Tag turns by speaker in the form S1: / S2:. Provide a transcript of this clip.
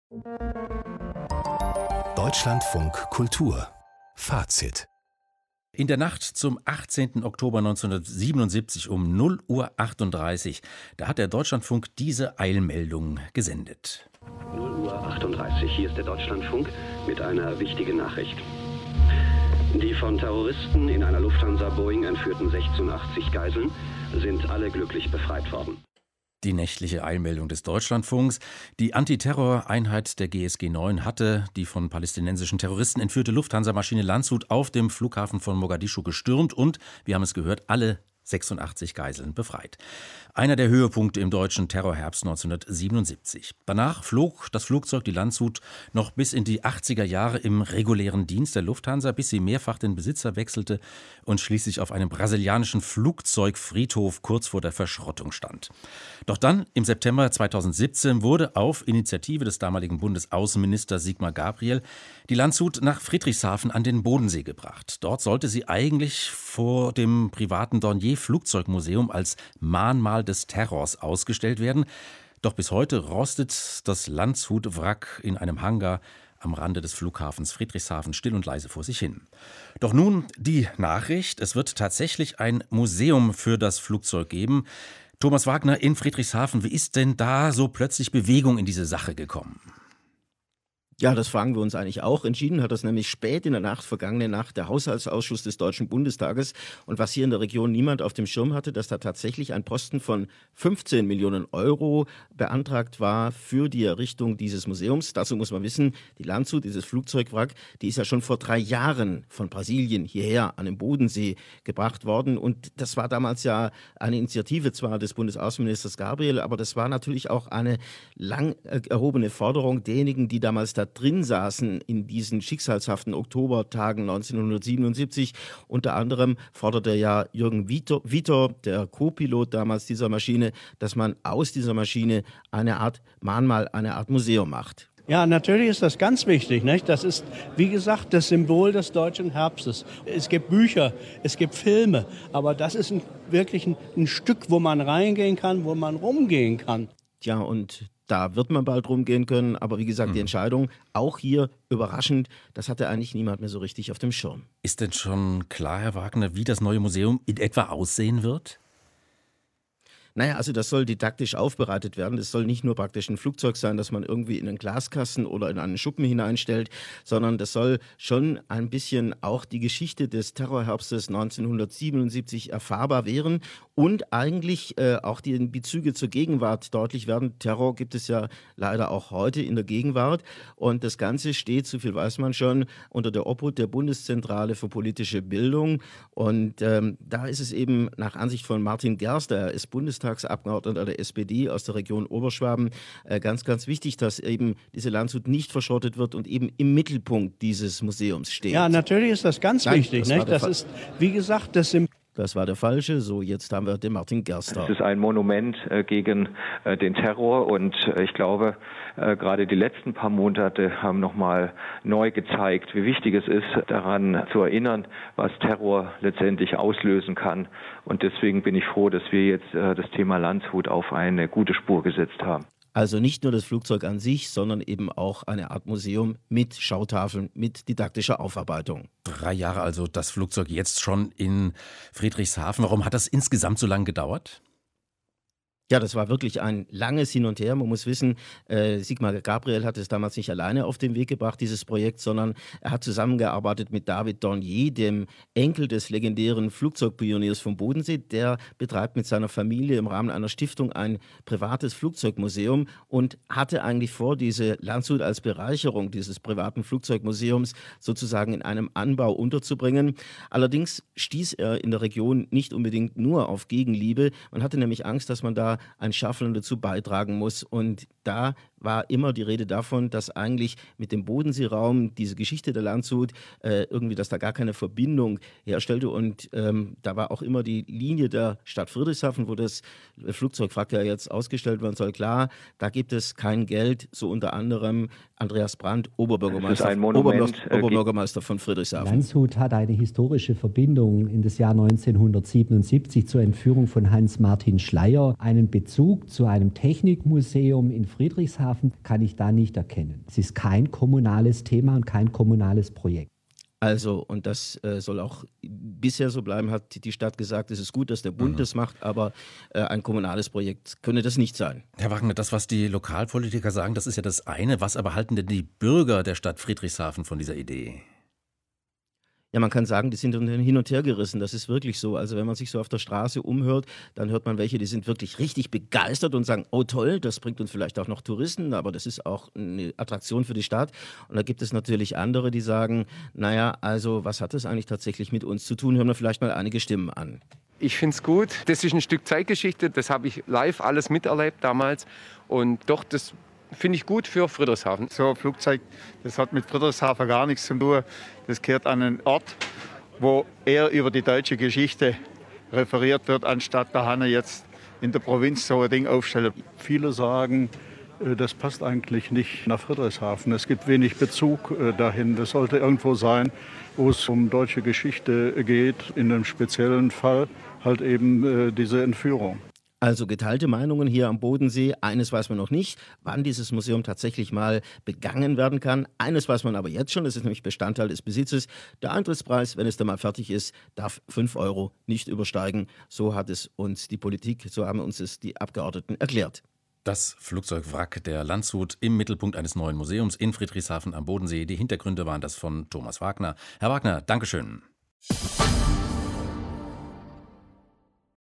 S1: Deutschlandfunk Kultur Fazit.
S2: In der Nacht zum 18. Oktober 1977 um 0:38 Uhr, da hat der Deutschlandfunk diese Eilmeldung gesendet.
S3: 0:38 Uhr, hier ist der Deutschlandfunk mit einer wichtigen Nachricht. Die von Terroristen in einer Lufthansa-Boeing entführten 86 Geiseln sind alle glücklich befreit worden.
S2: Die nächtliche Eilmeldung des Deutschlandfunks. Die Antiterror-Einheit der GSG 9 hatte die von palästinensischen Terroristen entführte Lufthansa-Maschine Landshut auf dem Flughafen von Mogadischu gestürmt und, wir haben es gehört, alle 86 Geiseln befreit. Einer der Höhepunkte im deutschen Terrorherbst 1977. Danach flog das Flugzeug, die Landshut, noch bis in die 80er Jahre im regulären Dienst der Lufthansa, bis sie mehrfach den Besitzer wechselte und schließlich auf einem brasilianischen Flugzeugfriedhof kurz vor der Verschrottung stand. Doch dann, im September 2017, wurde auf Initiative des damaligen Bundesaußenministers Sigmar Gabriel die Landshut nach Friedrichshafen an den Bodensee gebracht. Dort sollte sie eigentlich vor dem privaten Dornier-Flugzeugmuseum als Mahnmal des Terrors ausgestellt werden. Doch bis heute rostet das Landshut-Wrack in einem Hangar am Rande des Flughafens Friedrichshafen still und leise vor sich hin. Doch nun die Nachricht, es wird tatsächlich ein Museum für das Flugzeug geben. Thomas Wagner in Friedrichshafen, wie ist denn da so plötzlich Bewegung in diese Sache gekommen?
S4: Ja, das fragen wir uns eigentlich auch. Entschieden hat das nämlich spät in der Nacht, vergangene Nacht, der Haushaltsausschuss des Deutschen Bundestages. Und was hier in der Region niemand auf dem Schirm hatte, dass da tatsächlich ein Posten von 15 Millionen Euro beantragt war für die Errichtung dieses Museums. Dazu muss man wissen, die Landshut, dieses Flugzeugwrack, die ist ja schon vor 3 Jahren von Brasilien hierher an den Bodensee gebracht worden. Und das war damals ja eine Initiative zwar des Bundesaußenministers Gabriel, aber das war natürlich auch eine lang erhobene Forderung derjenigen, die damals da drin saßen in diesen schicksalshaften Oktobertagen 1977. Unter anderem forderte ja Jürgen Vitor, der Co-Pilot damals dieser Maschine, dass man aus dieser Maschine eine Art Mahnmal, eine Art Museum macht.
S5: Ja, natürlich ist das ganz wichtig, nicht? Das ist, wie gesagt, das Symbol des deutschen Herbstes. Es gibt Bücher, es gibt Filme, aber das ist wirklich ein Stück, wo man reingehen kann, wo man rumgehen kann.
S4: Ja, und da wird man bald rumgehen können, aber wie gesagt, die Entscheidung, auch hier überraschend, das hatte eigentlich niemand mehr so richtig auf dem Schirm.
S2: Ist denn schon klar, Herr Wagner, wie das neue Museum in etwa aussehen wird?
S4: Naja, also das soll didaktisch aufbereitet werden. Das soll nicht nur praktisch ein Flugzeug sein, das man irgendwie in einen Glaskasten oder in einen Schuppen hineinstellt, sondern das soll schon ein bisschen auch die Geschichte des Terrorherbstes 1977 erfahrbar werden und eigentlich auch die Bezüge zur Gegenwart deutlich werden. Terror gibt es ja leider auch heute in der Gegenwart und das Ganze steht, so viel weiß man schon, unter der Obhut der Bundeszentrale für politische Bildung und da ist es eben nach Ansicht von Martin Gerster, er ist Bundestagsabgeordneter der SPD aus der Region Oberschwaben, ganz, ganz wichtig, dass eben diese Landshut nicht verschrottet wird und eben im Mittelpunkt dieses Museums steht.
S5: Ja, natürlich ist das ganz wichtig. Das ist, wie gesagt,
S4: Das war der falsche. So, jetzt haben wir den Martin Gerster.
S6: Es ist ein Monument gegen den Terror und ich glaube, gerade die letzten paar Monate haben nochmal neu gezeigt, wie wichtig es ist, daran zu erinnern, was Terror letztendlich auslösen kann. Und deswegen bin ich froh, dass wir jetzt das Thema Landshut auf eine gute Spur gesetzt haben.
S4: Also nicht nur das Flugzeug an sich, sondern eben auch eine Art Museum mit Schautafeln, mit didaktischer Aufarbeitung.
S2: 3 Jahre also das Flugzeug jetzt schon in Friedrichshafen. Warum hat das insgesamt so lange gedauert?
S4: Ja, das war wirklich ein langes Hin und Her. Man muss wissen, Sigmar Gabriel hat es damals nicht alleine auf den Weg gebracht, dieses Projekt, sondern er hat zusammengearbeitet mit David Dornier, dem Enkel des legendären Flugzeugpioniers vom Bodensee. Der betreibt mit seiner Familie im Rahmen einer Stiftung ein privates Flugzeugmuseum und hatte eigentlich vor, diese Landshut als Bereicherung dieses privaten Flugzeugmuseums sozusagen in einem Anbau unterzubringen. Allerdings stieß er in der Region nicht unbedingt nur auf Gegenliebe. Man hatte nämlich Angst, dass man da ein Schaffeln dazu beitragen muss. Und da war immer die Rede davon, dass eigentlich mit dem Bodenseeraum diese Geschichte der Landshut irgendwie, dass da gar keine Verbindung herstellte. Und da war auch immer die Linie der Stadt Friedrichshafen, wo das Flugzeugwrack ja jetzt ausgestellt werden soll. Klar, da gibt es kein Geld, so unter anderem Andreas Brandt, Oberbürgermeister von Friedrichshafen.
S7: Landshut hat eine historische Verbindung in das Jahr 1977 zur Entführung von Hans-Martin Schleyer, einen Bezug zu einem Technikmuseum in Friedrichshafen Friedrichshafen kann ich da nicht erkennen. Es ist kein kommunales Thema und kein kommunales Projekt.
S4: Also, und das soll auch bisher so bleiben, hat die Stadt gesagt, es ist gut, dass der Bund das macht, aber ein kommunales Projekt könne das nicht sein.
S2: Herr Wagner, das, was die Lokalpolitiker sagen, das ist ja das eine. Was aber halten denn die Bürger der Stadt Friedrichshafen von dieser Idee?
S4: Ja, man kann sagen, die sind hin und her gerissen. Das ist wirklich so. Also wenn man sich so auf der Straße umhört, dann hört man welche, die sind wirklich richtig begeistert und sagen, oh toll, das bringt uns vielleicht auch noch Touristen, aber das ist auch eine Attraktion für die Stadt. Und da gibt es natürlich andere, die sagen, naja, also was hat das eigentlich tatsächlich mit uns zu tun? Hören wir vielleicht mal einige Stimmen an.
S8: Ich finde es gut. Das ist ein Stück Zeitgeschichte. Das habe ich live alles miterlebt damals. Und doch, das finde ich gut für Friedrichshafen.
S9: So ein Flugzeug, das hat mit Friedrichshafen gar nichts zu tun. Das gehört an einen Ort, wo eher über die deutsche Geschichte referiert wird, anstatt da Hanne jetzt in der Provinz so ein Ding aufstellen.
S5: Viele sagen, das passt eigentlich nicht nach Friedrichshafen. Es gibt wenig Bezug dahin. Das sollte irgendwo sein, wo es um deutsche Geschichte geht. In einem speziellen Fall halt eben diese Entführung.
S4: Also geteilte Meinungen hier am Bodensee. Eines weiß man noch nicht, wann dieses Museum tatsächlich mal begangen werden kann. Eines weiß man aber jetzt schon, das ist nämlich Bestandteil des Besitzes. Der Eintrittspreis, wenn es dann mal fertig ist, darf 5 € nicht übersteigen. So hat es uns die Politik, so haben uns es die Abgeordneten erklärt.
S2: Das Flugzeugwrack der Landshut im Mittelpunkt eines neuen Museums in Friedrichshafen am Bodensee. Die Hintergründe waren das von Thomas Wagner. Herr Wagner, Dankeschön.